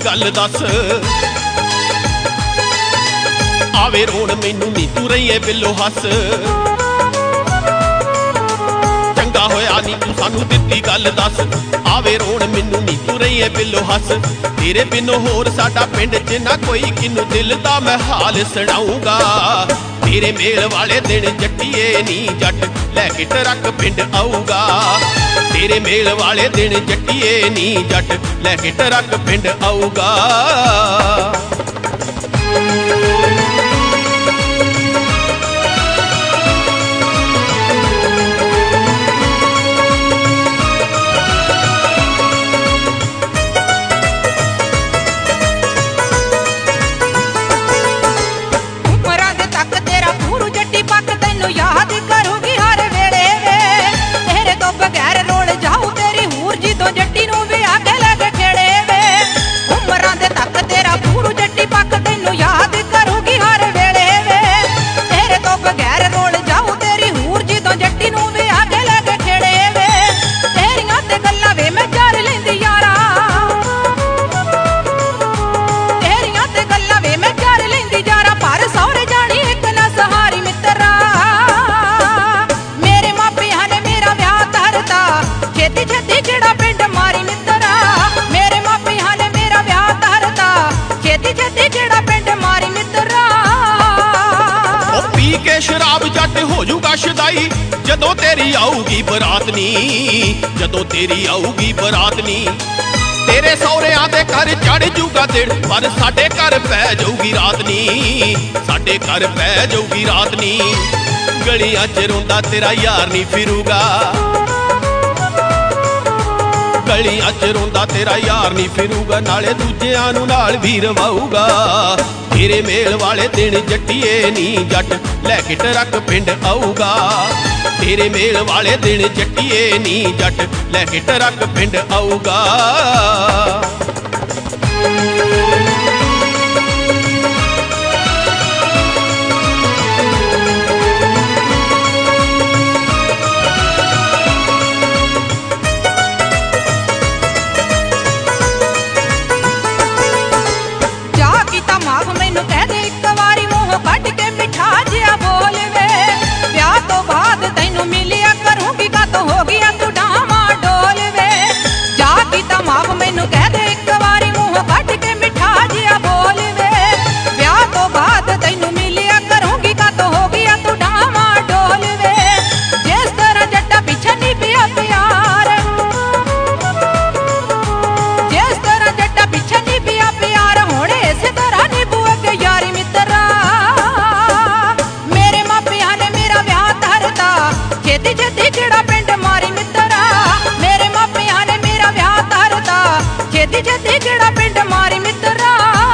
गल दस आवे रोण मैनू नी तू रहीए बिलो हस चंगा होया नी तू सानू दित्ती गल दस आवे रोण मैनू नी तू रहीए बिलो हस तेरे बिनो होर साडा पिंड च ना कोई किनू दिल दा मैं हाल सुणाऊंगा तेरे मेल वाले दिन जट्टिए नी जट लैके ट्रक पिंड आऊगा तेरे मेल वाले दिन जट्टिए नी जट लैके ट्रक पिंड आऊगा याद करूंगी हर वेले वे तेरे तो बगैर रोल जाऊं तेरी हूर जी तो जट्टी नू भी आगे लगे खेड़े वे उमरां दे तक तेरा पूरू जट्टी पक तैनू याद करूंगी हर वेले वे तेरे तो बगैर रोल जाऊं तेरी हूर जी तो जट्टी नू भी आगे लगे खेड़े वे तेरियां ते गल्लां वे मैं जार लैंदी यारा तेरियां ते गल्लां वे मैं जार लैंदी यारा पर सौरे जानी एक ना सहारी मित्रा छेती छेती जेड़ा पिंड मारी मित्रा मेरे मापियां ने मेरा ब्याह धरता छेती छेती जेड़ा पिंड मारी मित्रा ओ पी के शराब जट हो जूगा शदाई जदों तेरी आऊगी बरात नी जदों तेरी आऊगी बरात नी तेरे सौरियां दे घर चढ़ जूगा दिड़ पर साडे घर पै जाऊगी रात नी साडे घर पै जाऊगी रात नी गलियां च रोंदा तेरा यार नी फिरूगा गलियां च रोंदा तेरा यार नी फिरूगा नाले दूजियां नू नाल भी रवाऊगा तेरे मेल वाले दिन जट्टिए नी जट लैके ट्रक पिंड आऊगा तेरे मेल वाले दिन जट्टिए नी जट लैके ट्रक पिंड आऊगा कट के मिठा जिया बोल वे ब्याह तो बाद तैनू मिलिया करूंगी का तो हो गया तू डामा डोल वे जा की तमाम मैनू कह दे एक बारी मुंह कट के मिठा जिया बोल वे ब्याह तो बाद तैनू मिलिया करूंगी का तो हो गया तू डामा डोल वे जिस तरह जट्टा पीछे नहीं पिया प्यार जिस तरह जट्टा पीछे नहीं पिया प्यार होने इस तरह नहीं बुआ के यारी मित्रा छेती छेती जेड़ा पिंड मारी मित्रा मेरे मापियां ने मेरा ब्याह धरता छेती छेती जेड़ा पिंड मारी मित्रा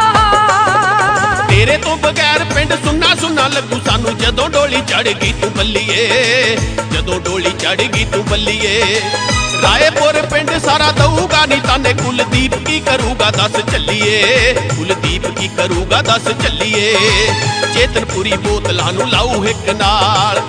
तेरे तो बगैर पिंड सुन्ना सुन्ना लगू सानू जदों डोली चढ़ गई तू बल्लीए जदों डोली चढ़ गई तू बल्लीए रायपुर पिंड सारा दऊगा नी ताने कुलदीप की करूगा दस चलिए कुलदीप की करूगा दस चलिए चेतनपुरी बोतलां नू लाऊ हिक नाल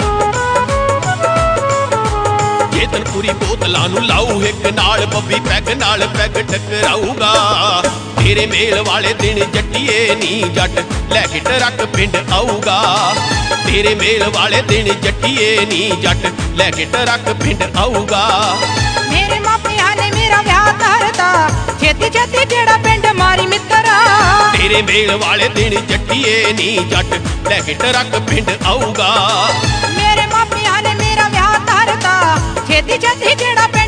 चेतनपुरी बोतलां नू लाऊ हिक नाल बब्बी पैग नाल पैग टकराऊगा तेरे मेल वाले दिन जट्टिए नी जट लैके ट्रक पिंड आऊगा तेरे मेल वाले दिन जट्टिए नी जट लैके ट्रक पिंड आऊगा मेरे मापियां ने मेरा ब्याह धरता छेती छेती जेड़ा पिंड मारी मित्रा तेरे मेल वाले दिन जट्टिए नी जट लैके ट्रक पिंड आऊगा मेरे मापियां ने मेरा ब्याह धरता छेती छेती जेड़ा